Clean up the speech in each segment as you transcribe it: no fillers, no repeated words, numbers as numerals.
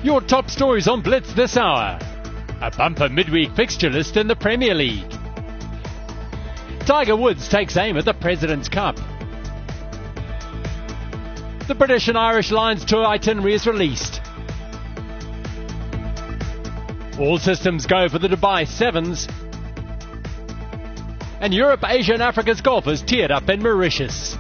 Your top stories on Blitz this hour. A bumper midweek fixture list in the Premier League. Tiger Woods takes aim at the President's Cup. The British and Irish Lions tour itinerary is released. All systems go for the Dubai Sevens. And Europe, Asia and Africa's golfers teared up in Mauritius.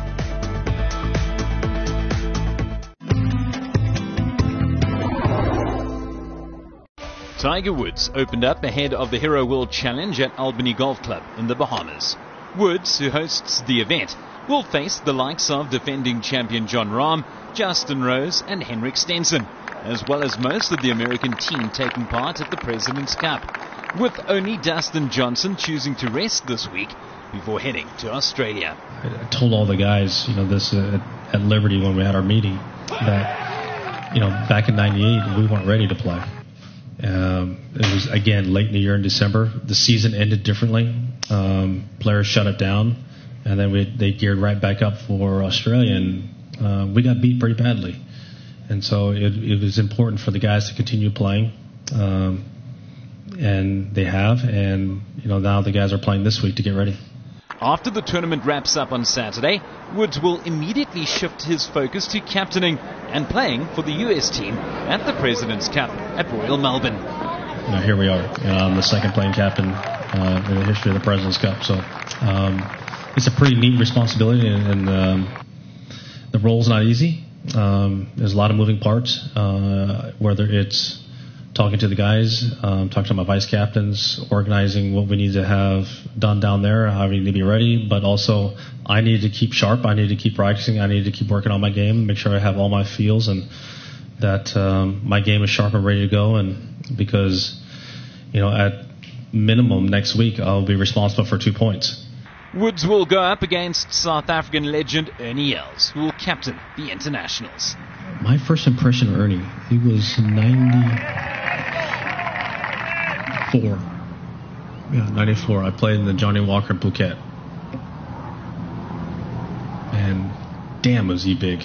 Tiger Woods opened up ahead of the Hero World Challenge at Albany Golf Club in the Bahamas. Woods, who hosts the event, will face the likes of defending champion Jon Rahm, Justin Rose and Henrik Stenson, as well as most of the American team taking part at the President's Cup, with only Dustin Johnson choosing to rest this week before heading to Australia. I told all the guys, this at Liberty when we had our meeting, that, back in '98 we weren't ready to play. It was, again, late in the year in December. The season ended differently. Players shut it down, and then they geared right back up for Australia, and we got beat pretty badly. And so it was important for the guys to continue playing, and they have. And now the guys are playing this week to get ready. After the tournament wraps up on Saturday, Woods will immediately shift his focus to captaining and playing for the US team at the President's Cup at Royal Melbourne. Here we are. I'm the second playing captain in the history of the President's Cup. So it's a pretty neat responsibility, and the role's not easy. There's a lot of moving parts, whether it's talking to the guys, talking to my vice captains, organizing what we need to have done down there, how we need to be ready, but also I need to keep sharp, I need to keep practicing, I need to keep working on my game, make sure I have all my feels and that my game is sharp and ready to go. And because, at minimum next week I'll be responsible for 2 points. Woods will go up against South African legend Ernie Els, who will captain the internationals. My first impression of Ernie, he was 94. Yeah, 94. I played in the Johnny Walker in Phuket. And damn, was he big.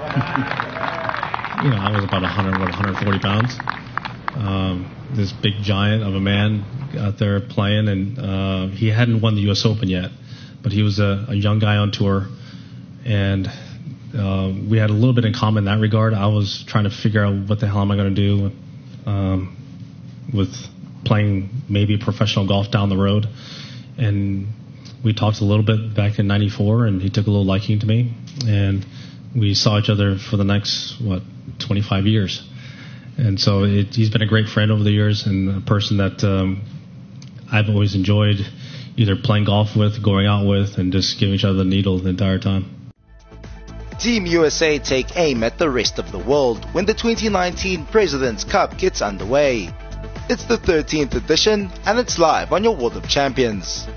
I was about 140 pounds. This big giant of a man out there playing, and he hadn't won the U.S. Open yet, but he was a young guy on tour, and we had a little bit in common in that regard. I was trying to figure out what the hell am I going to do with playing maybe professional golf down the road. And we talked a little bit back in '94, and he took a little liking to me. And we saw each other for the next, 25 years. And so he's been a great friend over the years, and a person that I've always enjoyed either playing golf with, going out with, and just giving each other the needle the entire time. Team USA take aim at the rest of the world when the 2019 President's Cup gets underway. It's the 13th edition, and it's live on your World of Champions.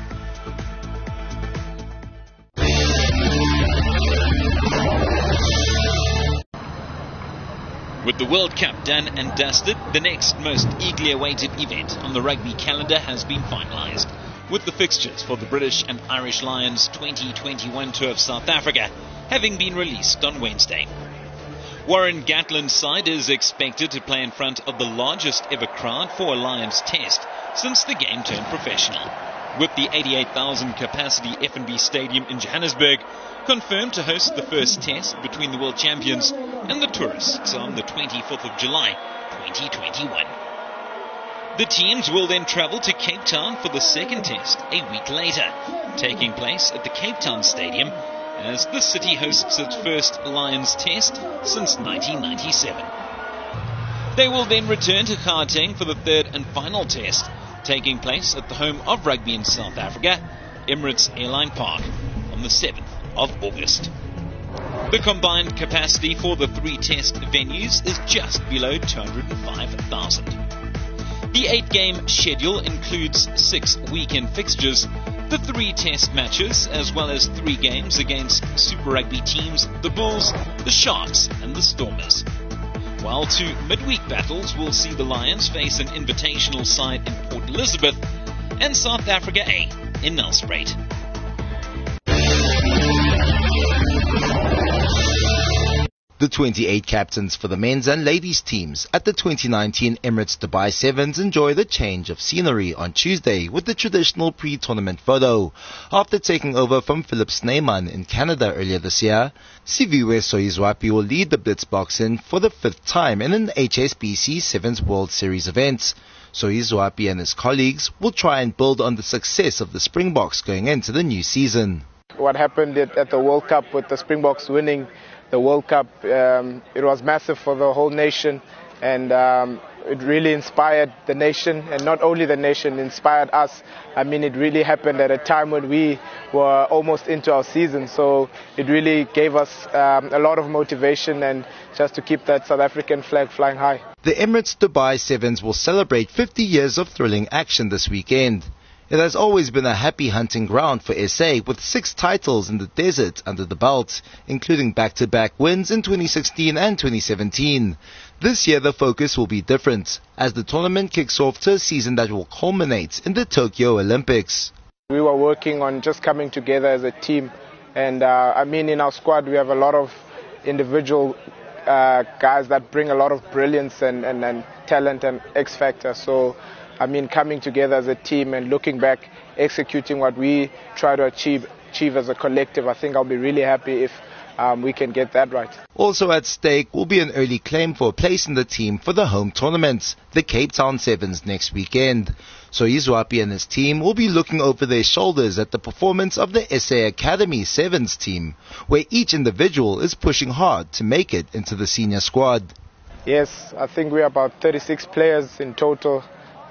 With the World Cup done and dusted, the next most eagerly awaited event on the rugby calendar has been finalised, with the fixtures for the British and Irish Lions 2021 tour of South Africa having been released on Wednesday. Warren Gatland's side is expected to play in front of the largest ever crowd for a Lions test since the game turned professional, with the 88,000 capacity F&B Stadium in Johannesburg confirmed to host the first test between the world champions and the tourists on the 24th of July 2021. The teams will then travel to Cape Town for the second test a week later, taking place at the Cape Town Stadium as the city hosts its first Lions test since 1997. They will then return to Gauteng for the third and final test, taking place at the home of rugby in South Africa, Emirates Airline Park, on the 7th of August. The combined capacity for the 3 test venues is just below 205,000. The 8-game schedule includes 6 weekend fixtures, the 3 test matches, as well as 3 games against Super Rugby teams, the Bulls, the Sharks and the Stormers. While 2 midweek battles will see the Lions face an invitational side in Port Elizabeth and South Africa A in Nelspruit. The 28 captains for the men's and ladies teams at the 2019 Emirates Dubai Sevens enjoy the change of scenery on Tuesday with the traditional pre-tournament photo. After taking over from Philip Snyman in Canada earlier this year, Siviwe Soyizwapi will lead the Blitzboks for the 5th time in an HSBC Sevens World Series event. Soyizwapi and his colleagues will try and build on the success of the Springboks going into the new season. What happened at the World Cup with the Springboks winning the World Cup, it was massive for the whole nation, and it really inspired the nation, and not only the nation, inspired us. I mean, it really happened at a time when we were almost into our season, so it really gave us a lot of motivation and just to keep that South African flag flying high. The Emirates Dubai Sevens will celebrate 50 years of thrilling action this weekend. It has always been a happy hunting ground for SA, with 6 titles in the desert under the belt, including back-to-back wins in 2016 and 2017. This year the focus will be different, as the tournament kicks off to a season that will culminate in the Tokyo Olympics. We were working on just coming together as a team, and I mean, in our squad we have a lot of individual guys that bring a lot of brilliance and talent and X factor. So I mean, coming together as a team and looking back, executing what we try to achieve as a collective, I think I'll be really happy if we can get that right. Also at stake will be an early claim for a place in the team for the home tournament, the Cape Town Sevens, next weekend. Soyizwapi and his team will be looking over their shoulders at the performance of the SA Academy Sevens team, where each individual is pushing hard to make it into the senior squad. Yes, I think we're about 36 players in total.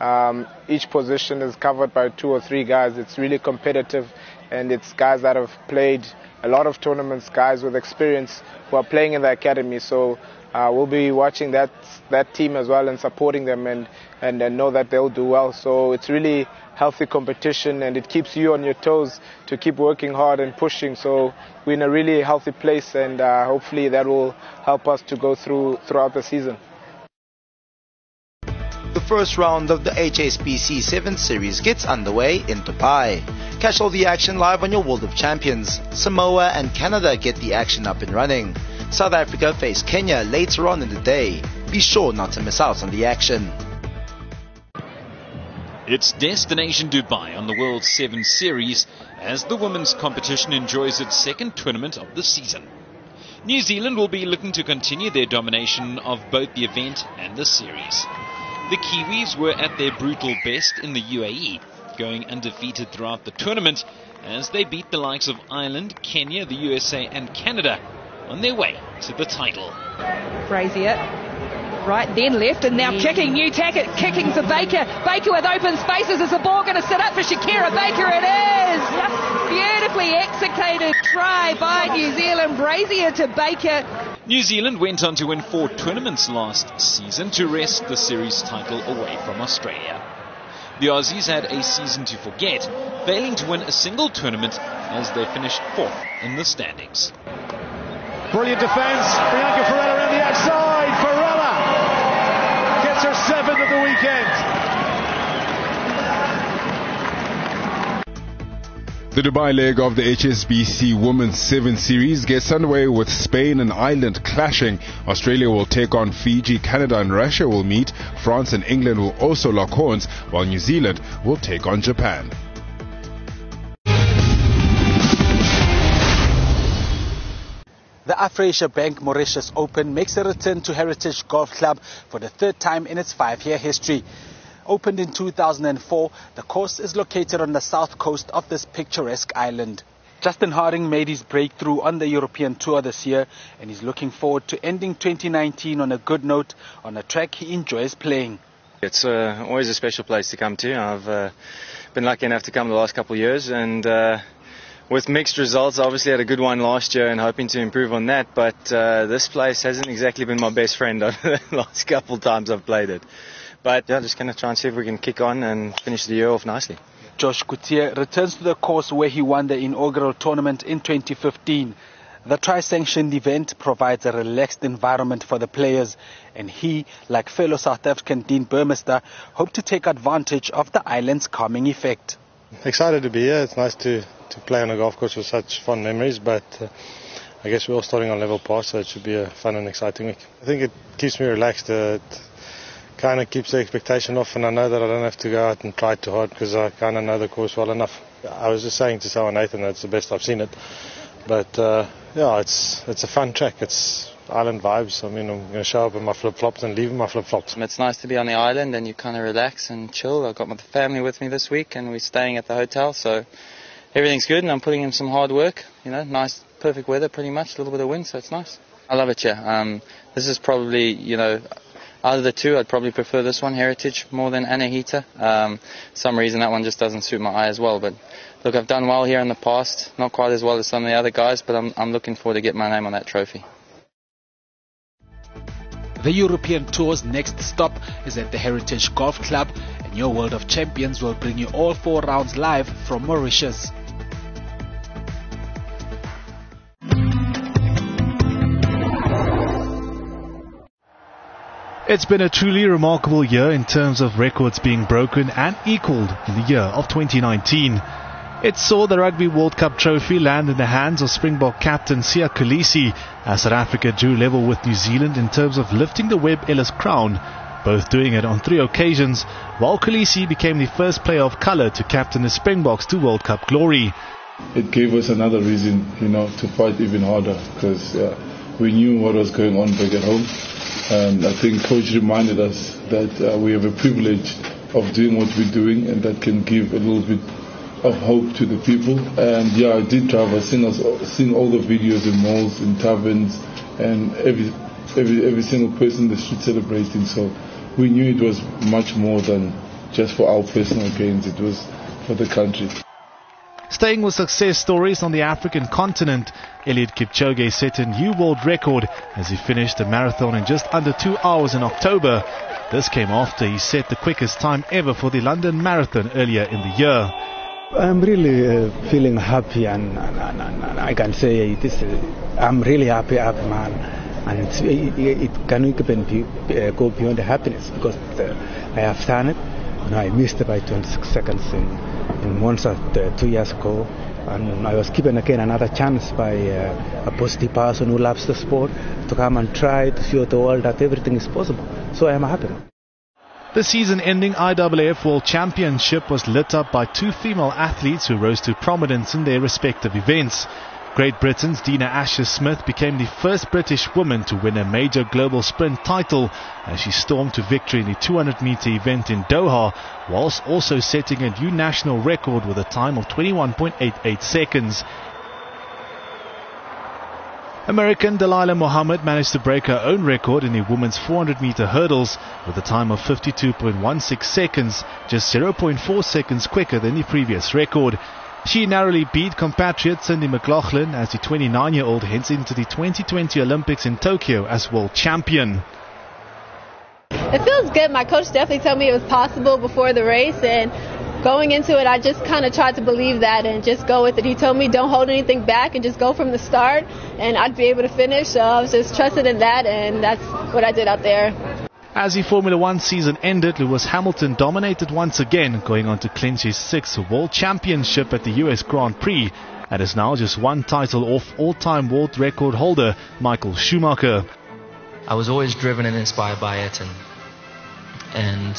Each position is covered by 2 or 3 guys. It's really competitive, and it's guys that have played a lot of tournaments, guys with experience who are playing in the academy. So we'll be watching that team as well and supporting them and know that they'll do well. So it's really healthy competition, and it keeps you on your toes to keep working hard and pushing. So we're in a really healthy place, and hopefully that will help us to go throughout the season. The first round of the HSBC 7 Series gets underway in Dubai. Catch all the action live on your World of Champions. Samoa and Canada get the action up and running. South Africa face Kenya later on in the day. Be sure not to miss out on the action. It's Destination Dubai on the World 7 Series as the women's competition enjoys its 2nd tournament of the season. New Zealand will be looking to continue their domination of both the event and the series. The Kiwis were at their brutal best in the UAE, going undefeated throughout the tournament as they beat the likes of Ireland, Kenya, the USA and Canada on their way to the title. Brazier, right then left, and now kicking, new tacket, kicking for Baker. Baker with open spaces. Is the ball going to sit up for Shakira Baker? It is! Beautifully executed try by New Zealand. Brazier to Baker. New Zealand went on to win 4 tournaments last season to wrest the series title away from Australia. The Aussies had a season to forget, failing to win a single tournament as they finished 4th in the standings. Brilliant defence. Bianca Ferreira around the outside. Ferreira gets her 7th of the weekend. The Dubai leg of the HSBC Women's 7 Series gets underway with Spain and Ireland clashing. Australia will take on Fiji, Canada and Russia will meet. France and England will also lock horns, while New Zealand will take on Japan. The Afrasian Bank Mauritius Open makes a return to Heritage Golf Club for the 3rd time in its 5-year history. Opened in 2004, the course is located on the south coast of this picturesque island. Justin Harding made his breakthrough on the European Tour this year, and he's looking forward to ending 2019 on a good note on a track he enjoys playing. It's always a special place to come to. I've been lucky enough to come the last couple of years, and with mixed results. Obviously had a good one last year and hoping to improve on that, but this place hasn't exactly been my best friend over the last couple of times I've played it. But yeah, just going to try and see if we can kick on and finish the year off nicely. Josh Coutier returns to the course where he won the inaugural tournament in 2015. The tri-sanctioned event provides a relaxed environment for the players, and he, like fellow South African Dean Burmester, hope to take advantage of the island's calming effect. Excited to be here. It's nice to play on a golf course with such fond memories, but I guess we're all starting on level pass, so it should be a fun and exciting week. I think it keeps me relaxed. It kind of keeps the expectation off, and I know that I don't have to go out and try too hard because I kind of know the course well enough. I was just saying to someone, Nathan, that's the best I've seen it. But yeah, it's a fun track. It's island vibes. I mean, I'm going to show up in my flip-flops and leave in my flip-flops. It's nice to be on the island and you kind of relax and chill. I've got my family with me this week and we're staying at the hotel, so everything's good and I'm putting in some hard work. You know, nice, perfect weather pretty much, a little bit of wind, so it's nice. I love it, yeah. This is probably, you know, out of the two, I'd probably prefer this one, Heritage, more than Anahita. Some reason that one just doesn't suit my eye as well. But look, I've done well here in the past, not quite as well as some of the other guys, but I'm looking forward to get my name on that trophy. The European Tour's next stop is at the Heritage Golf Club, and your World of Champions will bring you all 4 rounds live from Mauritius. It's been a truly remarkable year in terms of records being broken and equalled in the year of 2019. It saw the Rugby World Cup trophy land in the hands of Springbok captain Siya Kolisi as South Africa drew level with New Zealand in terms of lifting the Webb Ellis crown, both doing it on 3 occasions, while Kolisi became the first player of colour to captain the Springboks to World Cup glory. It gave us another reason, to fight even harder because we knew what was going on back at home. And I think Coach reminded us that we have a privilege of doing what we're doing, and that can give a little bit of hope to the people. And yeah, I did travel. I've seen all the videos in malls, in taverns, and every single person in the street celebrating. So we knew it was much more than just for our personal gains. It was for the country. Staying with success stories on the African continent, Eliud Kipchoge set a new world record as he finished the marathon in just under 2 hours in October. This came after he set the quickest time ever for the London Marathon earlier in the year. I'm really feeling happy, and I can say this. I'm really happy, man, and it can even go beyond the happiness because I have done it. I missed by 26 seconds in Monza 2 years ago, and I was given again another chance by a positive person who loves the sport to come and try to show the world that everything is possible. So I am happy. The season-ending IAAF World Championship was lit up by 2 female athletes who rose to prominence in their respective events. Great Britain's Dina Asher-Smith became the first British woman to win a major global sprint title as she stormed to victory in the 200-meter event in Doha, whilst also setting a new national record with a time of 21.88 seconds. American Delilah Muhammad managed to break her own record in the women's 400-meter hurdles with a time of 52.16 seconds, just 0.4 seconds quicker than the previous record. She narrowly beat compatriot Cindy McLaughlin as the 29-year-old heads into the 2020 Olympics in Tokyo as world champion. It feels good. My coach definitely told me it was possible before the race, and going into it, I just kind of tried to believe that and just go with it. He told me don't hold anything back and just go from the start, and I'd be able to finish. So I was just trusted in that, and that's what I did out there. As the Formula One season ended, Lewis Hamilton dominated once again, going on to clinch his 6th World Championship at the US Grand Prix, and is now just 1 title off all-time world record holder Michael Schumacher. I was always driven and inspired by Ayrton, and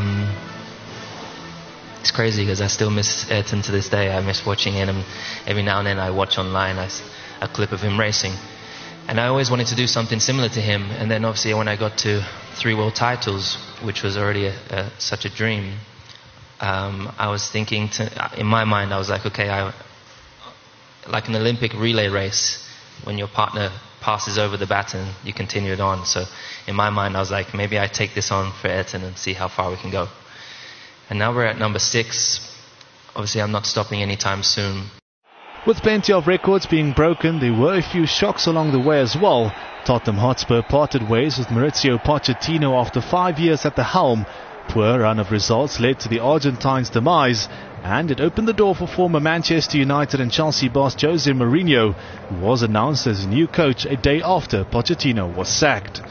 it's crazy because I still miss Ayrton to this day. I miss watching him. Every now and then I watch online a clip of him racing. And I always wanted to do something similar to him. And then obviously when I got to 3 world titles, which was already such a dream, I was thinking, in my mind, I was like, okay, like an Olympic relay race, when your partner passes over the baton, you continue it on. So in my mind, I was like, maybe I take this on for Ayrton and see how far we can go. And now we're at number 6. Obviously, I'm not stopping anytime soon. With plenty of records being broken, there were a few shocks along the way as well. Tottenham Hotspur parted ways with Maurizio Pochettino after 5 years at the helm. Poor run of results led to the Argentine's demise, and it opened the door for former Manchester United and Chelsea boss Jose Mourinho, who was announced as new coach a day after Pochettino was sacked.